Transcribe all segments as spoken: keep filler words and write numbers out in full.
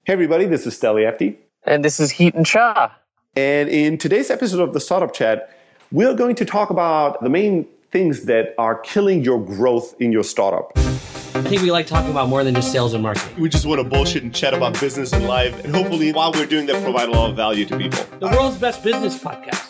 Hey everybody, this is Steli Efti. And this is Heaton Shah. And in today's episode of the Startup Chat, we're going to talk about the main things that are killing your growth in your startup. I think we like talking about more than just sales and marketing. We just want to bullshit and chat about business and life. And hopefully, while we're doing that, provide a lot of value to people. The world's best business podcast.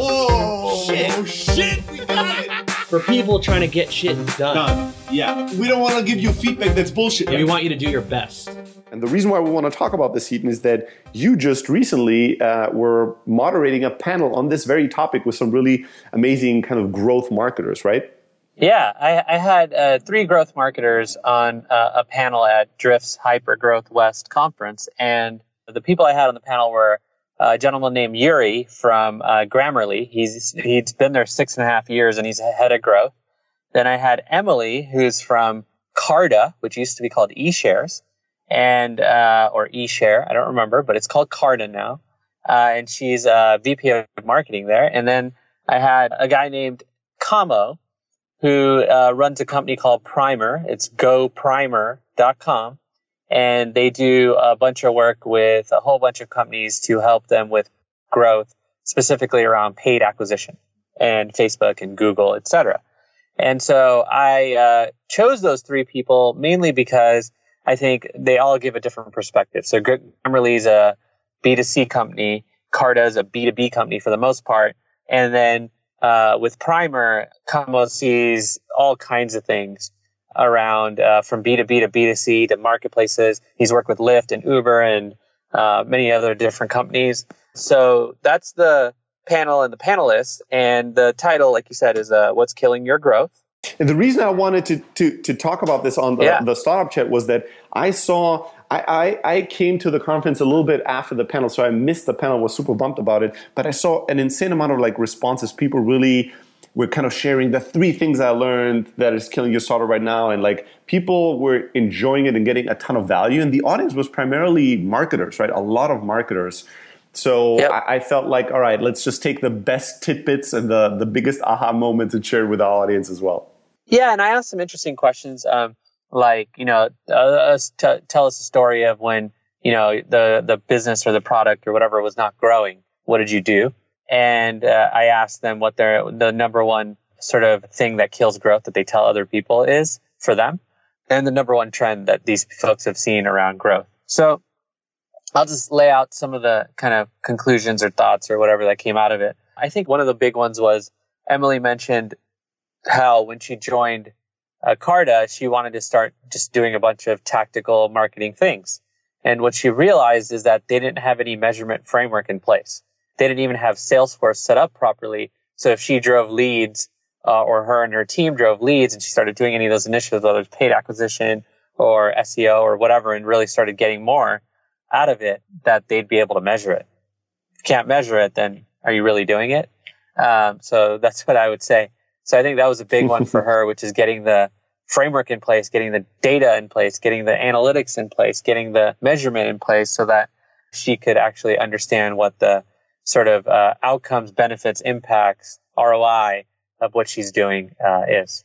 Oh, shit. Oh, shit. We got it. For people trying to get shit done. Done. Yeah. We don't want to give you feedback that's bullshit. Yeah, we want you to do your best. And the reason why we want to talk about this, Heaton, is that you just recently uh, were moderating a panel on this very topic with some really amazing kind of growth marketers, right? Yeah, I, I had uh, three growth marketers on uh, a panel at Drift's Hyper Growth West conference. And the people I had on the panel were a gentleman named Yuri from uh, Grammarly. He's He's been there six and a half years and he's head of growth. Then I had Emily, who's from Carta, which used to be called eShares. and uh, or eShare, I don't remember, but it's called Carta now. Uh, and she's a V P of marketing there. And then I had a guy named Kamo, who uh, runs a company called Primer. It's go primer dot com. And they do a bunch of work with a whole bunch of companies to help them with growth, specifically around paid acquisition and Facebook and Google, et cetera. And so I uh, chose those three people mainly because I think they all give a different perspective. So Grammarly is a B two C company. Carta is a B two B company for the most part. And then uh, with Primer, Kamo sees all kinds of things around uh, from B two B to B two C to marketplaces. He's worked with Lyft and Uber and uh, many other different companies. So that's the panel and the panelists. And the title, like you said, is uh, What's Killing Your Growth? And the reason I wanted to to, to talk about this on the, yeah. the Startup Chat was that I saw, I, I, I came to the conference a little bit after the panel, so I missed the panel, was super bummed about it, but I saw an insane amount of like responses. People really were kind of sharing the three things I learned that is killing your startup right now, and like people were enjoying it and getting a ton of value, and the audience was primarily marketers, right? A lot of marketers. So yep. I, I felt like, all right, let's just take the best tidbits and the, the biggest aha moments and share it with our audience as well. Yeah, and I asked some interesting questions, um, like, you know, uh, t- tell us a story of when, you know, the, the business or the product or whatever was not growing. What did you do? And uh, I asked them what their the number one sort of thing that kills growth that they tell other people is for them, and the number one trend that these folks have seen around growth. So I'll just lay out some of the kind of conclusions or thoughts or whatever that came out of it. I think one of the big ones was Emily mentioned how when she joined uh, Carta, she wanted to start just doing a bunch of tactical marketing things. And what she realized is that they didn't have any measurement framework in place. They didn't even have Salesforce set up properly. So if she drove leads uh, or her and her team drove leads and she started doing any of those initiatives, whether it's paid acquisition or S E O or whatever, and really started getting more out of it, that they'd be able to measure it. If you can't measure it, then are you really doing it? Um, so that's what I would say. So I think that was a big one for her, which is getting the framework in place, getting the data in place, getting the analytics in place, getting the measurement in place so that she could actually understand what the sort of uh, outcomes, benefits, impacts, R O I of what she's doing uh, is.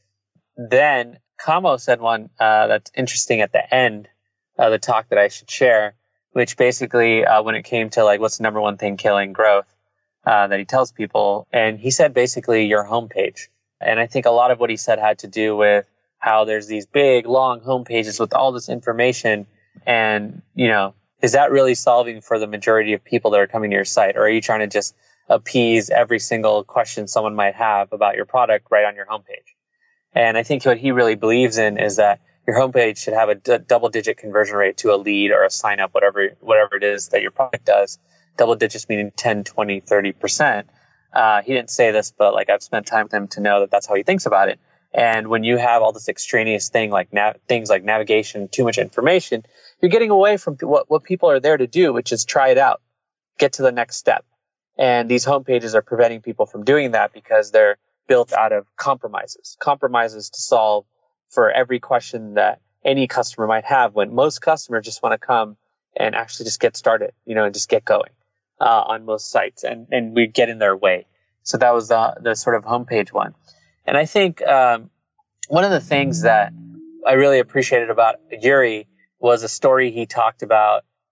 Then Kamo said one uh, that's interesting at the end of the talk that I should share, which basically uh, when it came to like what's the number one thing killing growth uh, that he tells people, and he said basically your homepage. And I think a lot of what he said had to do with how there's these big, long homepages with all this information. And, you know, is that really solving for the majority of people that are coming to your site? Or are you trying to just appease every single question someone might have about your product right on your homepage? And I think what he really believes in is that your homepage should have a d- double-digit conversion rate to a lead or a sign-up, whatever whatever it is that your product does. Double digits meaning ten, twenty, thirty percent. Uh, he didn't say this, but like I've spent time with him to know that that's how he thinks about it. And when you have all this extraneous thing like nav- things like navigation, too much information, you're getting away from what, what people are there to do, which is try it out, get to the next step. And these homepages are preventing people from doing that because they're built out of compromises, compromises to solve for every question that any customer might have, when most customers just want to come and actually just get started, you know, and just get going. Uh, on most sites, and, and we get in their way. So that was the, the sort of homepage one. And I think um, one of the things that I really appreciated about Yuri was a story he talked about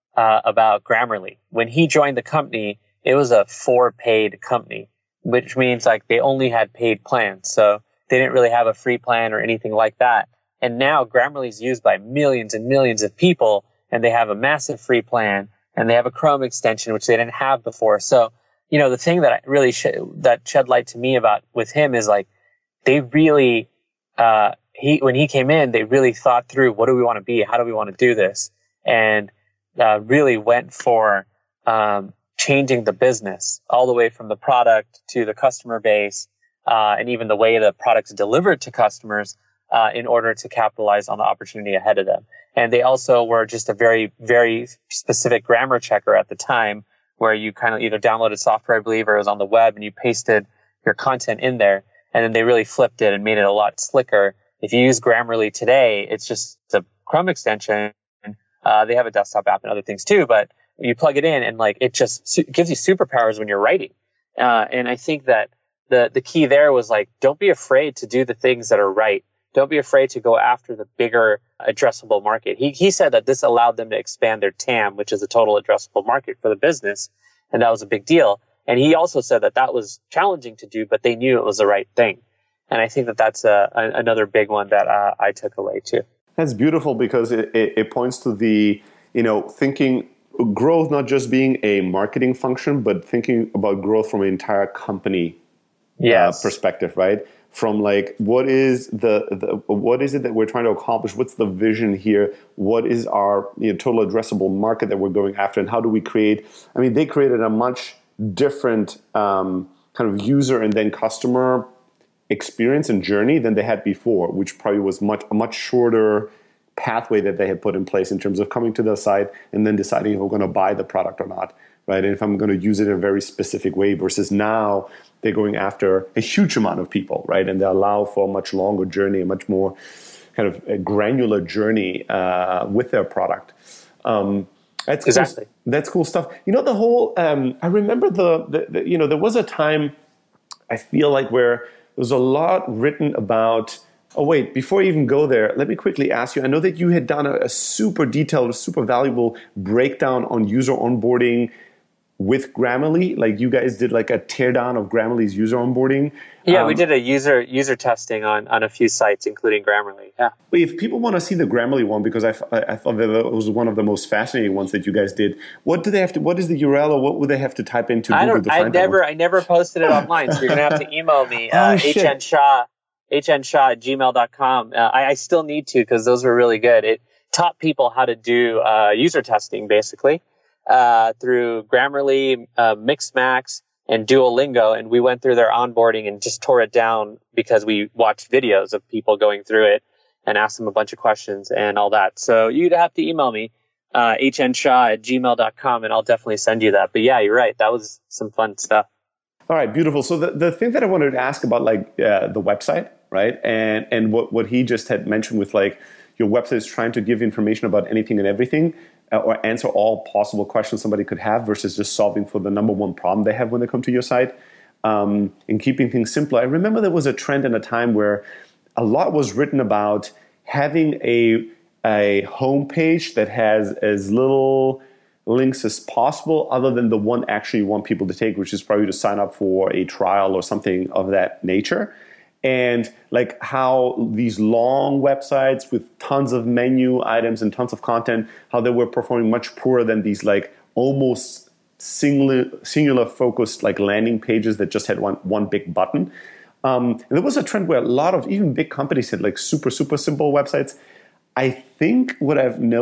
uh, about Grammarly. When he joined the company, it was a for paid company, which means like they only had paid plans. So they didn't really have a free plan or anything like that. And now Grammarly is used by millions and millions of people, and they have a massive free plan, and they have a Chrome extension, which they didn't have before. So, you know, the thing that really sh- that shed light to me about with him is like, they really, uh, he, when he came in, they really thought through, what do we want to be? How do we want to do this? And, uh, really went for, um, changing the business all the way from the product to the customer base, uh, and even the way the product's delivered to customers, uh, in order to capitalize on the opportunity ahead of them. And they also were just a very, very specific grammar checker at the time, where you kind of either downloaded software, I believe, or it was on the web, and you pasted your content in there. And then they really flipped it and made it a lot slicker. If you use Grammarly today, it's just a Chrome extension. Uh, they have a desktop app and other things too, but you plug it in and like it just su- gives you superpowers when you're writing. Uh, and I think that the the key there was like, don't be afraid to do the things that are right. Don't be afraid to go after the bigger addressable market. He he said that this allowed them to expand their T A M, which is the total addressable market for the business, and that was a big deal. And he also said that that was challenging to do, but they knew it was the right thing. And I think that that's a, a, another big one that uh, I took away too. That's beautiful because it, it, it points to the, you know, thinking growth not just being a marketing function, but thinking about growth from an entire company yes. uh, perspective, right? From like, what is the, the what is it that we're trying to accomplish? What's the vision here? What is our, you know, total addressable market that we're going after? And how do we create, I mean, they created a much different um, kind of user and then customer experience and journey than they had before, which probably was much a much shorter pathway that they had put in place in terms of coming to the site and then deciding if we're going to buy the product or not, right? And if I'm going to use it in a very specific way versus now they're going after a huge amount of people, right? And they allow for a much longer journey, a much more kind of a granular journey uh, with their product. Um, that's cool. Exactly. That's cool stuff. You know, the whole, um, I remember the, the, the, you know, there was a time I feel like where there was a lot written about, oh, wait, before I even go there, let me quickly ask you, I know that you had done a, a super detailed, super valuable breakdown on user onboarding with Grammarly. Like you guys did like a teardown of Grammarly's user onboarding. Yeah, um, we did a user user testing on, on a few sites, including Grammarly. Yeah. If people want to see the Grammarly one, because I, I thought that it was one of the most fascinating ones that you guys did, what do they have to? What is the U R L, or what would they have to type into I Google don't. to find I never. I never posted it online, so you're gonna have to email me. Uh, Oh, shit. hnshaw, hnshaw at gmail dot com. Uh, I, I still need to because those were really good. It taught people how to do uh, user testing, basically. Uh, through Grammarly, uh, Mixmax, and Duolingo, and we went through their onboarding and just tore it down because we watched videos of people going through it and asked them a bunch of questions and all that. So you'd have to email me, uh, hnshaw at gmail dot com, and I'll definitely send you that. But yeah, you're right. That was some fun stuff. All right, beautiful. So the, the thing that I wanted to ask about, like uh, the website, right? And and what, what he just had mentioned with like your website is trying to give information about anything and everything, uh, or answer all possible questions somebody could have versus just solving for the number one problem they have when they come to your site, um, and keeping things simpler. I remember there was a trend in a time where a lot was written about having a a homepage that has as little links as possible other than the one actually you want people to take, which is probably to sign up for a trial or something of that nature. And like how these long websites with tons of menu items and tons of content, how they were performing much poorer than these like almost singular, singular focused like landing pages that just had one, one big button. Um, and there was a trend where a lot of even big companies had like super, super simple websites. I think what I've noticed